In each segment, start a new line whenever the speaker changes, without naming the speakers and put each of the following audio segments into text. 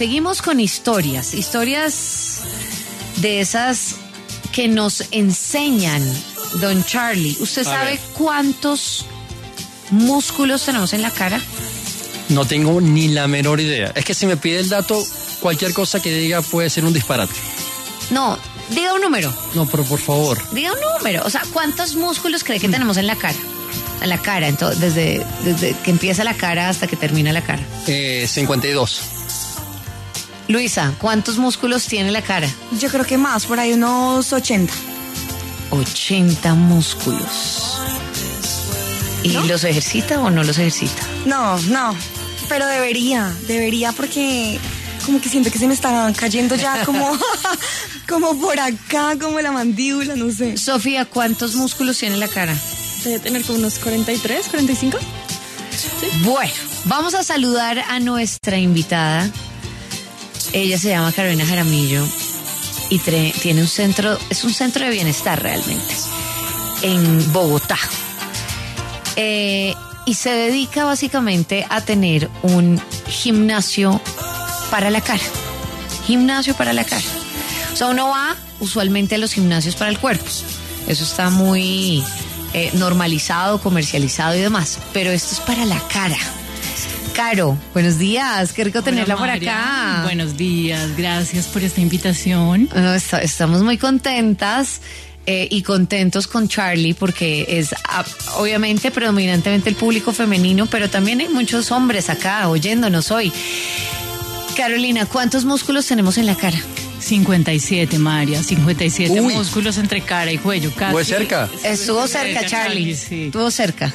Seguimos con historias de esas que nos enseñan, don Charlie. ¿Usted sabe cuántos músculos tenemos en la cara?
No tengo ni la menor idea. Es que si me pide el dato, cualquier cosa que diga puede ser un disparate.
No, diga un número.
No, pero por favor.
Diga un número. O sea, ¿cuántos músculos cree que tenemos en la cara? En la cara, entonces, desde que empieza la cara hasta que termina la cara.
52.
Luisa, ¿cuántos músculos tiene la cara?
Yo creo que más, por ahí unos 80.
80 músculos. ¿Y
¿no?
los ejercita o no los ejercita?
No, pero debería porque como que siento que se me están cayendo ya como, como por acá, como la mandíbula, no sé.
Sofía, ¿cuántos músculos tiene la cara?
Debe tener como unos 43, 45.
¿Sí? Bueno, vamos a saludar a nuestra invitada. Ella se llama Carolina Jaramillo y tiene es un centro de bienestar realmente, en Bogotá. Y se dedica básicamente a tener un gimnasio para la cara. Gimnasio para la cara. O sea, uno va usualmente a los gimnasios para el cuerpo. Eso está muy normalizado, comercializado y demás. Pero esto es para la cara. Caro, buenos días, qué rico tenerla por acá.
Buenos días, gracias por esta invitación.
Estamos muy contentas y contentos con Charlie porque es obviamente predominantemente el público femenino, pero también hay muchos hombres acá oyéndonos hoy. Carolina, ¿cuántos músculos tenemos en la cara?
57, María, 57 músculos entre cara y cuello. Casi.
¿Estuvo cerca?
Estuvo cerca, Charlie.
Sí.
Estuvo cerca.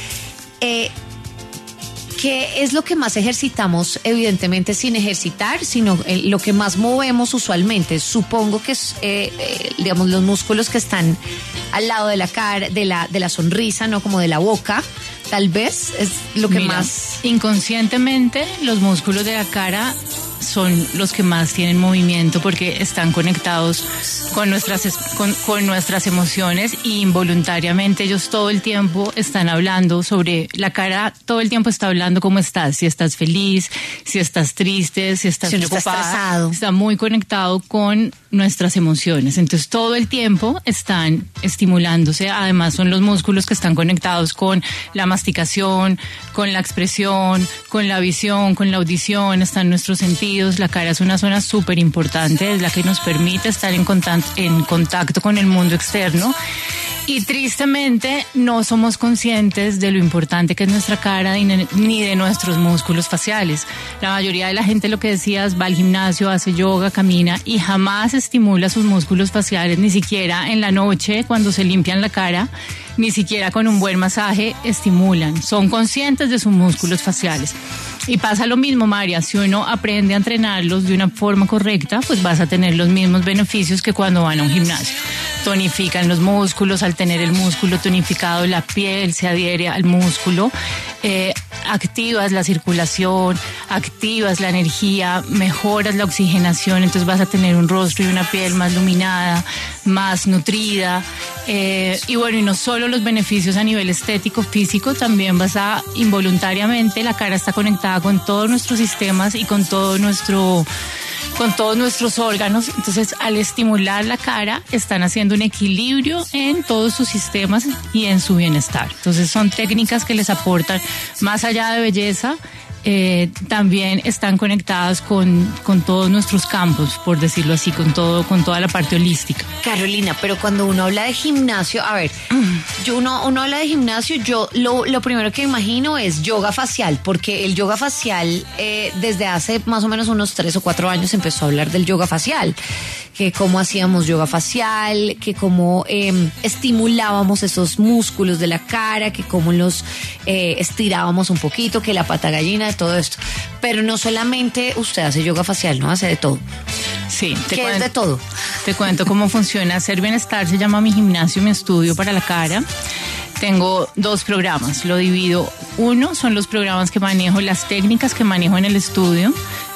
¿Qué es lo que más ejercitamos? Evidentemente sin ejercitar, sino lo que más movemos usualmente. Supongo que es, digamos, los músculos que están al lado de la cara, de la sonrisa, ¿no? Como de la boca. Tal vez es lo que más...
Inconscientemente, los músculos de la cara son los que más tienen movimiento porque están conectados con nuestras emociones y involuntariamente ellos todo el tiempo están hablando sobre la cara, todo el tiempo está hablando cómo estás, si estás feliz, si estás triste, si estás preocupada, está muy conectado con nuestras emociones, entonces todo el tiempo están estimulándose, además son los músculos que están conectados con la masticación, con la expresión, con la visión, con la audición, están nuestros sentidos. La cara es una zona súper importante, es la que nos permite estar en contacto con el mundo externo y tristemente no somos conscientes de lo importante que es nuestra cara ni de nuestros músculos faciales. La mayoría de la gente, lo que decías, va al gimnasio, hace yoga, camina y jamás estimula sus músculos faciales, ni siquiera en la noche cuando se limpian la cara, ni siquiera con un buen masaje estimulan, son conscientes de sus músculos faciales. Y pasa lo mismo, María, si uno aprende a entrenarlos de una forma correcta, pues vas a tener los mismos beneficios que cuando van a un gimnasio. Tonifican los músculos, al tener el músculo tonificado, la piel se adhiere al músculo, activas la circulación, activas la energía, mejoras la oxigenación, entonces vas a tener un rostro y una piel más iluminada, más nutrida, y bueno, y no solo los beneficios a nivel estético, físico, también vas a involuntariamente, la cara está conectada con todos nuestros sistemas y con todos nuestros órganos, entonces al estimular la cara están haciendo un equilibrio en todos sus sistemas y en su bienestar. Entonces son técnicas que les aportan más allá de belleza, también están conectadas con todos nuestros campos, por decirlo así, con toda la parte holística.
Carolina, pero cuando uno habla de gimnasio, a ver, uno habla de gimnasio, yo lo primero que imagino es yoga facial, porque el yoga facial desde hace más o menos unos 3 o 4 años empezó a hablar del yoga facial, que cómo hacíamos yoga facial, que cómo estimulábamos esos músculos de la cara, que cómo los estirábamos un poquito, que la pata gallina, de todo esto. Pero no solamente usted hace yoga facial, ¿no? Hace de todo.
Sí.
¿Qué es de todo?
Te cuento cómo funciona. Ser Bienestar se llama mi gimnasio, mi estudio para la cara. Tengo 2 programas, lo divido. Uno son los programas que manejo, las técnicas que manejo en el estudio.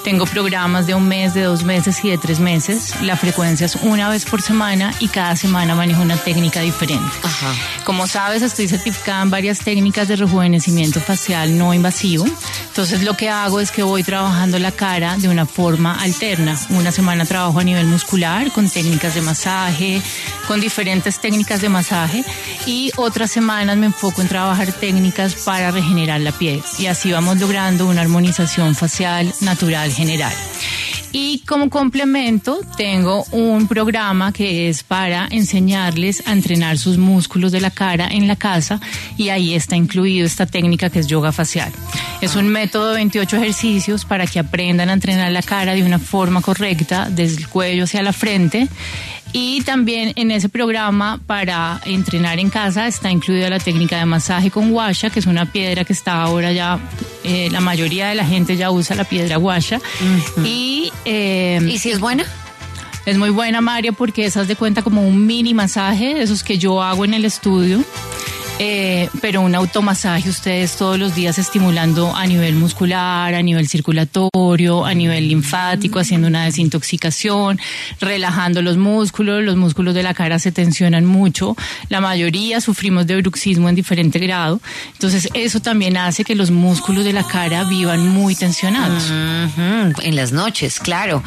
Tengo programas de 1 mes, de 2 meses y de 3 meses. La frecuencia es 1 vez por semana y cada semana manejo una técnica diferente.
Ajá.
Como sabes, estoy certificada en varias técnicas de rejuvenecimiento facial no invasivo. Entonces lo que hago es que voy trabajando la cara de una forma alterna. Una semana trabajo a nivel muscular con técnicas de masaje, con diferentes técnicas de masaje, y otras semanas me enfoco en trabajar técnicas para regenerar la piel. Y así vamos logrando una armonización facial natural general. Y como complemento tengo un programa que es para enseñarles a entrenar sus músculos de la cara en la casa, y ahí está incluido esta técnica que es yoga facial. Es un método de 28 ejercicios para que aprendan a entrenar la cara de una forma correcta, desde el cuello hacia la frente. Y también en ese programa para entrenar en casa está incluida la técnica de masaje con guasha, que es una piedra que está ahora ya, la mayoría de la gente ya usa la piedra guasha.
Uh-huh.
¿Y
si es buena?
Es muy buena, María, porque esa es de cuenta como un mini masaje, de esos que yo hago en el estudio. Pero un automasaje ustedes todos los días estimulando a nivel muscular, a nivel circulatorio, a nivel linfático, haciendo una desintoxicación, relajando los músculos de la cara se tensionan mucho, la mayoría sufrimos de bruxismo en diferente grado, entonces eso también hace que los músculos de la cara vivan muy tensionados.
Uh-huh. En las noches, claro.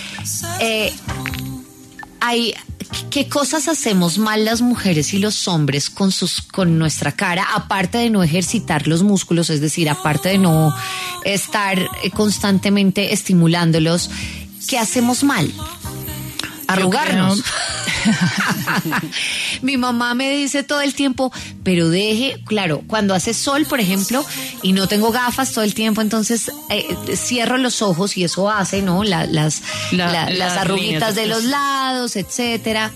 ¿Qué cosas hacemos mal las mujeres y los hombres con nuestra cara, aparte de no ejercitar los músculos, es decir, aparte de no estar constantemente estimulándolos? ¿Qué hacemos mal? Arrugarnos. Mi mamá me dice todo el tiempo, pero claro, cuando hace sol, por ejemplo, y no tengo gafas todo el tiempo, entonces cierro los ojos y eso hace, ¿no? Las arruguitas de los lados, etcétera.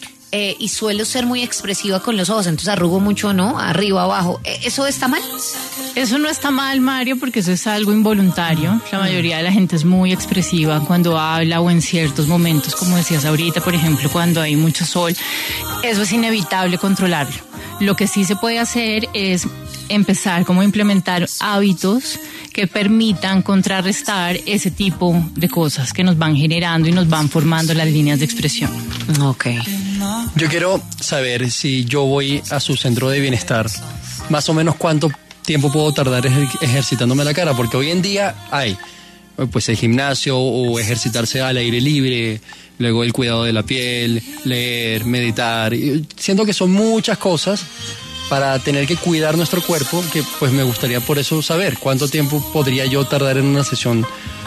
Y suelo ser muy expresiva con los ojos, entonces arrugo mucho, ¿no? Arriba, abajo. ¿Eso está mal?
Eso no está mal, Mario, porque eso es algo involuntario. La mayoría de la gente es muy expresiva cuando habla o en ciertos momentos, como decías ahorita, por ejemplo, cuando hay mucho sol. Eso es inevitable controlarlo. Lo que sí se puede hacer es empezar como a implementar hábitos que permitan contrarrestar ese tipo de cosas que nos van generando y nos van formando las líneas de expresión.
Ok.
Yo quiero saber, si yo voy a su centro de bienestar, más o menos cuánto tiempo puedo tardar ejercitándome la cara, porque hoy en día hay pues el gimnasio o ejercitarse al aire libre, luego el cuidado de la piel, leer, meditar. Y siento que son muchas cosas para tener que cuidar nuestro cuerpo, que pues me gustaría por eso saber cuánto tiempo podría yo tardar en una sesión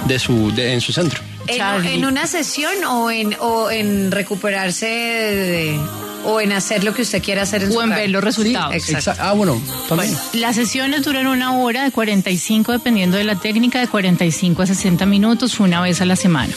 en su centro.
¿En una sesión o en recuperarse o en hacer lo que usted quiera hacer en su
o en
cara?
ver los resultados?
Sí, exacto. Bueno, también.
Bueno, las sesiones duran 1 hora, de 45, dependiendo de la técnica, de 45 a 60 minutos, 1 vez a la semana.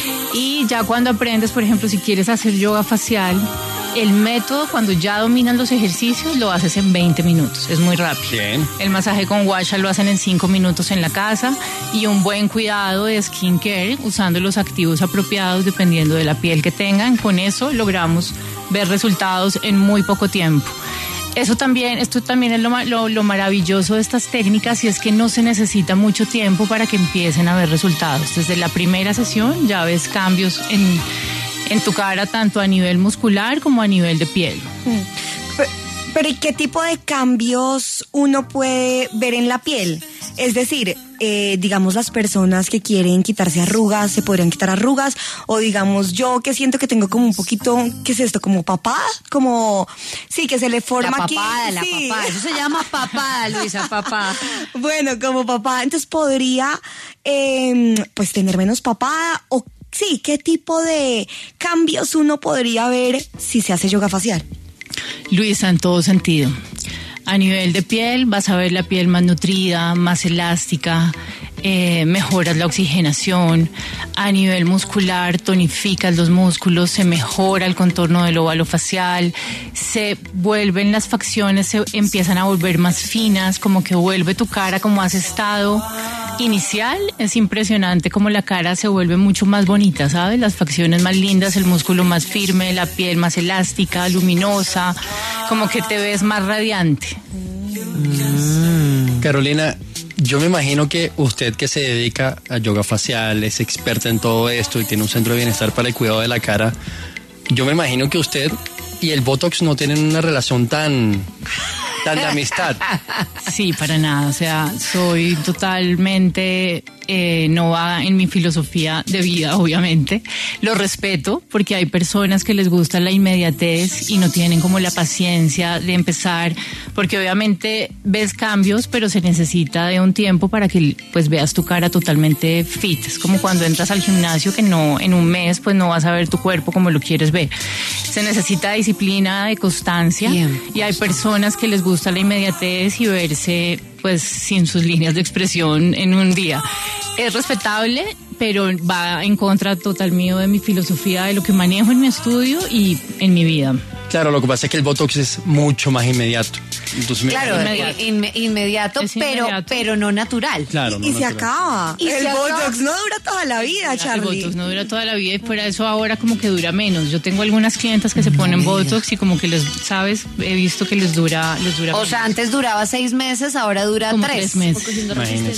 Y ya cuando aprendes, por ejemplo, si quieres hacer yoga facial, el método, cuando ya dominas los ejercicios, lo haces en 20 minutos. Es muy rápido.
Bien.
El masaje con guasha lo hacen en 5 minutos en la casa, y un buen cuidado de skincare, usando los activos apropiados dependiendo de la piel que tengan. Con eso logramos ver resultados en muy poco tiempo. Esto también es lo maravilloso de estas técnicas, y es que no se necesita mucho tiempo para que empiecen a ver resultados. Desde la primera sesión ya ves cambios en tu cara, tanto a nivel muscular como a nivel de piel.
Pero ¿y qué tipo de cambios uno puede ver en la piel? Es decir, digamos, las personas que quieren quitarse arrugas, ¿se podrían quitar arrugas? O digamos, yo que siento que tengo como un poquito, ¿qué es esto? ¿Como papada? Como, sí, que se le forma
la
aquí.
papada, eso se llama papada, Luisa, papada.
Bueno, como papada, entonces podría, pues, tener menos papada, o sí, ¿qué tipo de cambios uno podría ver si se hace yoga facial?
Luisa, en todo sentido. A nivel de piel, vas a ver la piel más nutrida, más elástica, mejoras la oxigenación. A nivel muscular, tonificas los músculos, se mejora el contorno del óvalo facial, se vuelven las facciones, se empiezan a volver más finas, como que vuelve tu cara como has estado inicial. Es impresionante como la cara se vuelve mucho más bonita, ¿sabes? Las facciones más lindas, el músculo más firme, la piel más elástica, luminosa, como que te ves más radiante.
Carolina, yo me imagino que usted que se dedica a yoga facial, es experta en todo esto y tiene un centro de bienestar para el cuidado de la cara, yo me imagino que usted y el Botox no tienen una relación tan de amistad.
Sí, para nada. O sea, soy totalmente no va en mi filosofía de vida, obviamente. Lo respeto porque hay personas que les gusta la inmediatez y no tienen como la paciencia de empezar, porque obviamente ves cambios, pero se necesita de un tiempo para que pues veas tu cara totalmente fit. Es como cuando entras al gimnasio que no en un mes pues no vas a ver tu cuerpo como lo quieres ver. Se necesita disciplina, de constancia. Bien, y hay personas que les gusta la inmediatez y verse pues sin sus líneas de expresión en un día. Es respetable, pero va en contra total mío de mi filosofía, de lo que manejo en mi estudio y en mi vida.
Claro, lo que pasa es que el Botox es mucho más inmediato. Entonces,
claro, inmediato, pero no natural.
Claro, no
y
natural.
se acaba.
Y
el
se
Botox
acaba.
no dura toda la vida, Charlie.
El Botox no dura toda la vida y por eso ahora como que dura menos. Yo tengo algunas clientas que se ponen Botox y como que les, ¿sabes? He visto que les dura
O
menos.
sea, antes duraba 6 meses, ahora dura
Como
3
3 meses.
Imagínese.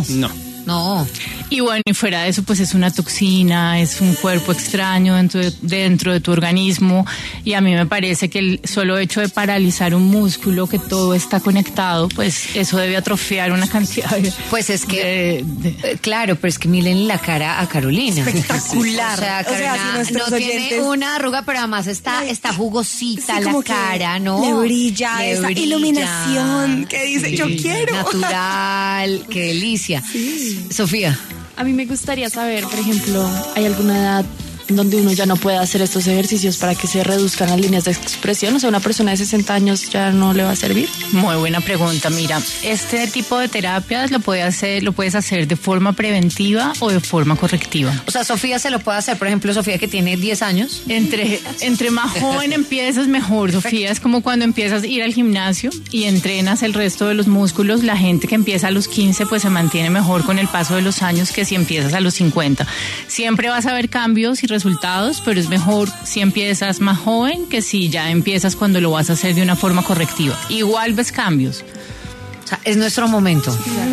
No.
Y bueno, y fuera de eso, pues es una toxina, es un cuerpo extraño dentro de tu organismo. Y a mí me parece que el solo hecho de paralizar un músculo, que todo está conectado, pues eso debe atrofiar una cantidad de...
Pues es que, claro, pero es que miren la cara a Carolina.
Espectacular.
O sea,
si
Carolina
nuestros
no tiene
oyentes-
una arruga, pero además está jugosita
Sí,
la
como que
cara, ¿no?
le brilla
Le
esa
brilla.
iluminación que dice, yo quiero.
Natural, qué delicia. Sofía.
A mí me gustaría saber, por ejemplo, ¿hay alguna edad donde uno ya no puede hacer estos ejercicios para que se reduzcan las líneas de expresión? O sea, una persona de 60 años ya no le va a servir.
Muy buena pregunta. Mira, este tipo de terapias lo puedes hacer de forma preventiva o de forma correctiva.
O sea, Sofía se lo puede hacer, por ejemplo, Sofía que tiene 10 años.
Entre más joven empiezas, mejor, Sofía. Es como cuando empiezas a ir al gimnasio y entrenas el resto de los músculos. La gente que empieza a los 15 pues se mantiene mejor con el paso de los años que si empiezas a los 50. Siempre vas a ver cambios y resultados, pero es mejor si empiezas más joven que si ya empiezas cuando lo vas a hacer de una forma correctiva. Igual ves cambios.
O sea, es nuestro momento.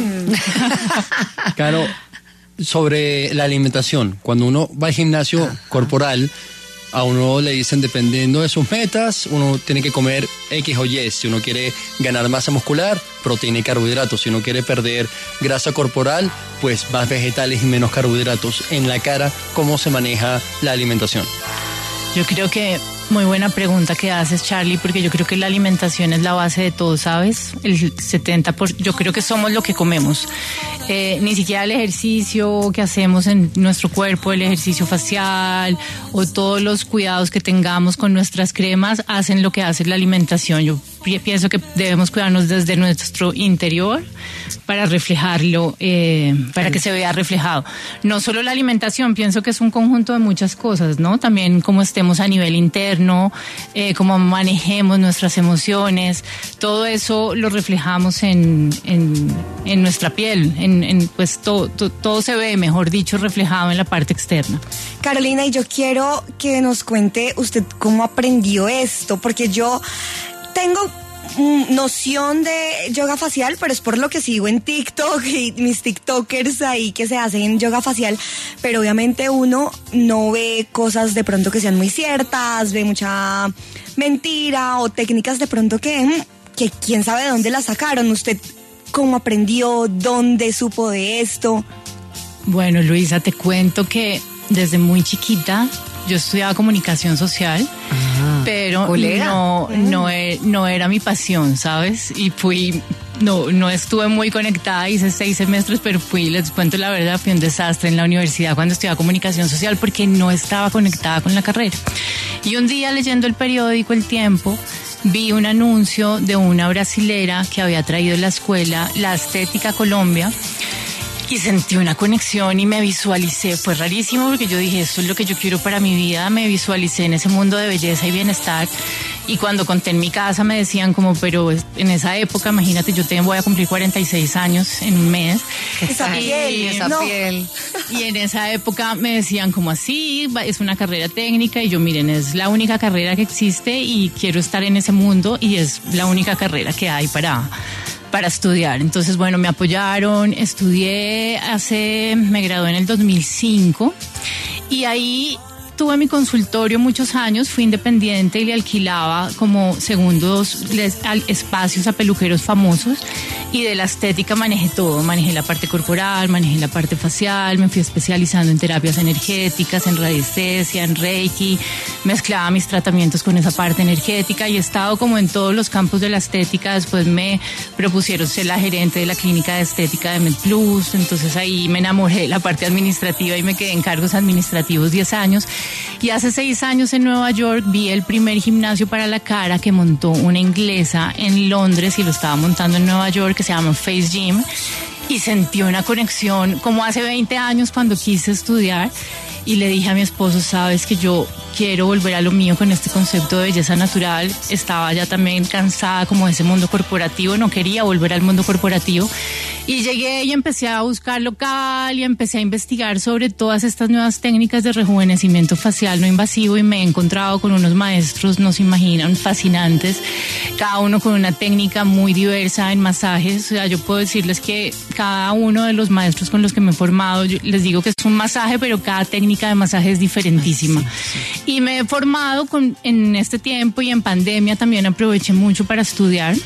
Claro, sobre la alimentación, cuando uno va al gimnasio corporal, a uno le dicen, dependiendo de sus metas, uno tiene que comer X o Y. Si uno quiere ganar masa muscular, proteína y carbohidratos. Si uno quiere perder grasa corporal, pues más vegetales y menos carbohidratos. En la cara, ¿cómo se maneja la alimentación?
Yo creo que muy buena pregunta que haces, Charlie, porque yo creo que la alimentación es la base de todo, ¿sabes? El 70%, yo creo que somos lo que comemos. Ni siquiera el ejercicio que hacemos en nuestro cuerpo, el ejercicio facial o todos los cuidados que tengamos con nuestras cremas hacen lo que hace la alimentación. Yo pienso que debemos cuidarnos desde nuestro interior para reflejarlo, para que se vea reflejado. No solo la alimentación, pienso que es un conjunto de muchas cosas, ¿no? También cómo estemos a nivel interno, cómo manejemos nuestras emociones, todo eso lo reflejamos en nuestra piel, pues todo se ve, mejor dicho, reflejado en la parte externa.
Carolina, y yo quiero que nos cuente usted cómo aprendió esto, porque yo tengo noción de yoga facial, pero es por lo que sigo en TikTok y mis TikTokers ahí que se hacen yoga facial, pero obviamente uno no ve cosas de pronto que sean muy ciertas, ve mucha mentira o técnicas de pronto que quién sabe de dónde las sacaron. ¿Usted cómo aprendió? ¿Dónde supo de esto?
Bueno, Luisa, te cuento que desde muy chiquita yo estudiaba comunicación social, pero no era mi pasión, ¿sabes? Y no estuve muy conectada, hice 6 semestres, pero les cuento la verdad, fui un desastre en la universidad cuando estudiaba comunicación social porque no estaba conectada con la carrera. Y un día leyendo el periódico El Tiempo, vi un anuncio de una brasilera que había traído la escuela La Estética a Colombia. Y sentí una conexión y me visualicé. Fue rarísimo porque yo dije, esto es lo que yo quiero para mi vida. Me visualicé en ese mundo de belleza y bienestar. Y cuando conté en mi casa me decían como, pero en esa época, imagínate, voy a cumplir 46 años en un mes.
Esa piel.
Y en esa época me decían como así, es una carrera técnica. Y yo, miren, es la única carrera que existe y quiero estar en ese mundo y es la única carrera que hay para para estudiar. Entonces, bueno, me apoyaron, me gradué en el 2005 y ahí tuve mi consultorio muchos años, fui independiente y le alquilaba como segundos espacios a peluqueros famosos, y de la estética manejé todo, manejé la parte corporal, manejé la parte facial, me fui especializando en terapias energéticas, en radiestesia, en Reiki, mezclaba mis tratamientos con esa parte energética y he estado como en todos los campos de la estética. Después me propusieron ser la gerente de la clínica de estética de MedPlus, entonces ahí me enamoré de la parte administrativa y me quedé en cargos administrativos 10 años. Y hace 6 años en Nueva York vi el primer gimnasio para la cara que montó una inglesa en Londres y lo estaba montando en Nueva York, que se llama Face Gym, y sentí una conexión como hace 20 años cuando quise estudiar, y le dije a mi esposo, sabes que yo quiero volver a lo mío con este concepto de belleza natural. Estaba ya también cansada como de ese mundo corporativo, no quería volver al mundo corporativo, y llegué y empecé a buscar local y empecé a investigar sobre todas estas nuevas técnicas de rejuvenecimiento facial no invasivo, y me he encontrado con unos maestros, no se imaginan, fascinantes, cada uno con una técnica muy diversa en masajes. O sea, yo puedo decirles que cada uno de los maestros con los que me he formado, yo les digo que es un masaje, pero cada técnica de masaje es diferentísima. Y me he formado en este tiempo, y en pandemia también aproveché mucho para estudiar,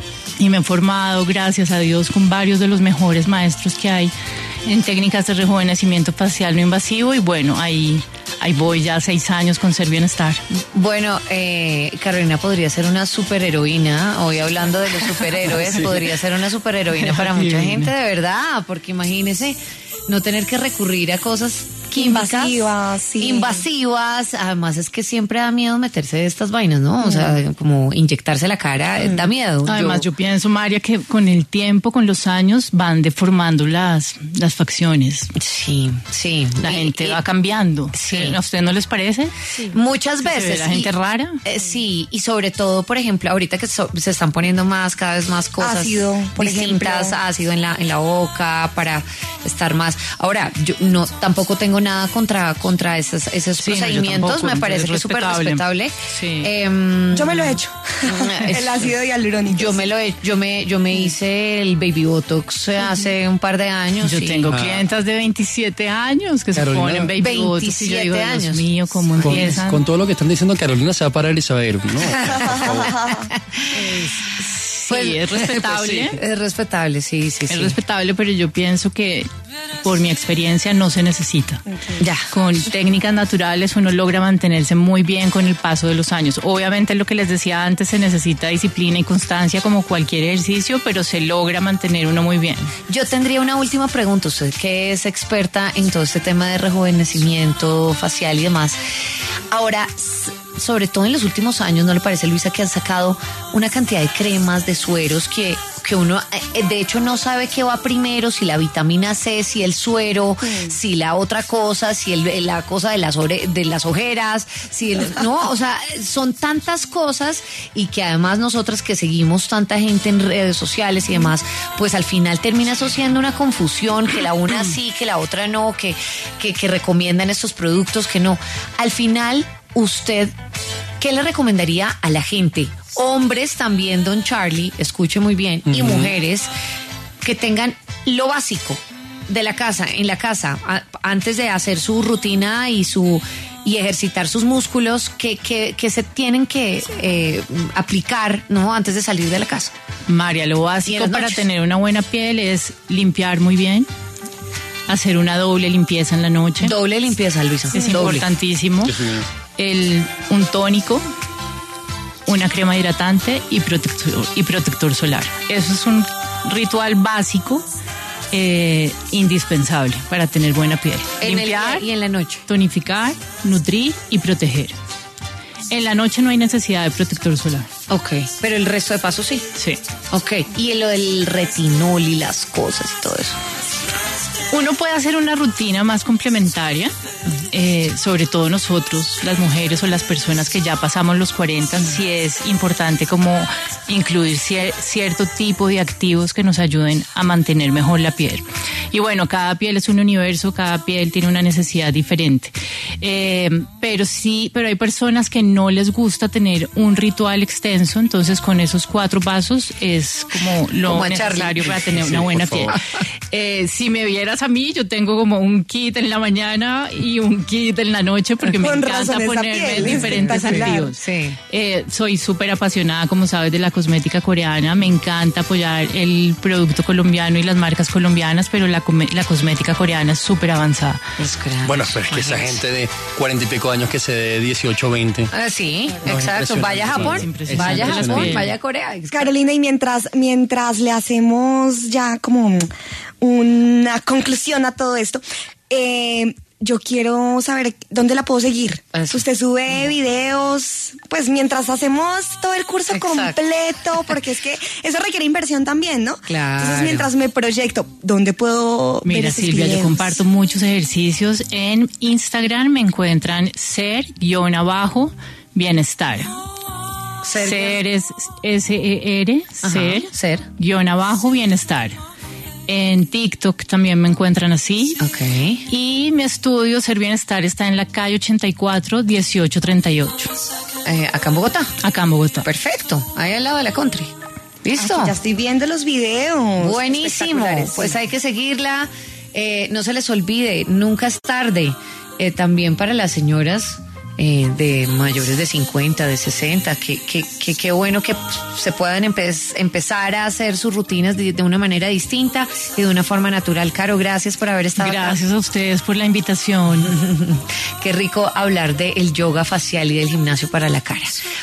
y me he formado, gracias a Dios, con varios de los mejores maestros que hay en técnicas de rejuvenecimiento facial no invasivo, y bueno, ahí voy ya 6 años con Ser Bienestar.
Bueno, Carolina podría ser una superheroína. Hoy hablando de los superhéroes, sí, podría ser una superheroína para mucha gente, de verdad, porque imagínese no tener que recurrir a cosas
invasivas, sí.
Invasivas. Además es que siempre da miedo meterse estas vainas, ¿no? O sea, como inyectarse la cara, da miedo.
Además yo pienso, María, que con el tiempo, con los años, van deformando las facciones.
Sí, sí.
La gente va cambiando.
Sí.
¿A usted no les parece?
Sí. Muchas veces.
¿Se ve la gente rara?
Sí, y sobre todo, por ejemplo, ahorita que se están poniendo cada vez más cosas
ácido, por
distintas,
ejemplo.
Ácido en la boca para estar más. Ahora, yo tampoco tengo nada contra esos procedimientos, me parece que es súper respetable.
Sí.
Yo me lo he hecho. El ácido hialurónico.
Yo me hice el baby botox hace un par de años.
Yo tengo clientas de 27 años que
Carolina,
se ponen baby botox, y yo digo,
años.
Dios mío, ¿cómo empiezan?
Con todo lo que están diciendo, Carolina se va a parar Elizabeth, ¿no? Por favor.
Sí, es respetable.
Pues sí, es respetable, sí.
Es respetable, pero yo pienso que por mi experiencia no se necesita.
Okay. Ya.
Con técnicas naturales uno logra mantenerse muy bien con el paso de los años. Obviamente, lo que les decía antes, se necesita disciplina y constancia como cualquier ejercicio, pero se logra mantener uno muy bien.
Yo tendría una última pregunta. Usted que es experta en todo este tema de rejuvenecimiento facial y demás. Ahora, sobre todo en los últimos años, ¿no le parece, Luisa, que han sacado una cantidad de cremas, de sueros que uno de hecho no sabe qué va primero, si la vitamina C, si el suero, si la otra cosa, si la cosa de las ojeras, no, o sea, son tantas cosas, y que además nosotras que seguimos tanta gente en redes sociales y demás, pues al final termina asociando una confusión, que la una sí, que la otra no, que recomiendan estos productos, que no. Al final, usted, ¿qué le recomendaría a la gente? Hombres también, don Charlie, escuche muy bien, y mujeres que tengan lo básico de la casa, en la casa, antes de hacer su rutina y ejercitar sus músculos, que se tienen que aplicar, ¿no? Antes de salir de la casa.
María, lo básico para tener una buena piel es limpiar muy bien, hacer una doble limpieza en la noche.
Doble limpieza, Luisa.
Es importantísimo. Un tónico, una crema hidratante y protector solar. Eso es un ritual básico, indispensable para tener buena piel. Limpiar
y en la noche.
Tonificar, nutrir y proteger. En la noche no hay necesidad de protector solar.
Ok, pero el resto de pasos sí.
Sí.
Ok, y lo del retinol y las cosas y todo eso.
Uno puede hacer una rutina más complementaria, sobre todo nosotros, las mujeres o las personas que ya pasamos los 40, sí es importante como incluir cierto tipo de activos que nos ayuden a mantener mejor la piel. Y bueno, cada piel es un universo, cada piel tiene una necesidad diferente. Pero hay personas que no les gusta tener un ritual extenso, entonces con esos 4 pasos es como lo necesario para tener una buena piel. Si me vieras a mí, yo tengo como un kit en la mañana y un kit en la noche porque me encanta ponerme diferentes activos. Sí. Soy súper apasionada, como sabes, de la cosmética coreana. Me encanta apoyar el producto colombiano y las marcas colombianas, pero la cosmética coreana es súper avanzada.
Bueno, pero es que esa gente de 40 y pico años que se dé 18, 20.
Sí, exacto. Vaya a Japón, vaya a Corea.
Carolina, y mientras le hacemos ya como una conclusión a todo esto, yo quiero saber dónde la puedo seguir. Usted sube videos, pues mientras hacemos todo el curso completo, porque es que eso requiere inversión también, ¿no?
Claro.
Entonces, mientras me proyecto, ¿dónde puedo ver
Mira,
esos
Silvia,
videos?
yo comparto muchos ejercicios. En Instagram me encuentran ser_bienestar. Ser es S-E-R, ser_bienestar. En TikTok también me encuentran así.
Okay.
Y mi estudio Ser Bienestar está en la calle 84, 1838.
¿Acá en Bogotá?
Acá en Bogotá.
Perfecto, ahí al lado de la country. ¿Listo?
Aquí ya estoy viendo los videos.
Buenísimo. Pues hay que seguirla. No se les olvide, nunca es tarde. También para las señoras de mayores de 50, de 60, qué bueno que se puedan empezar a hacer sus rutinas de una manera distinta y de una forma natural. Caro, gracias por haber estado acá.
Gracias a ustedes por la invitación.
Qué rico hablar del yoga facial y del gimnasio para la cara.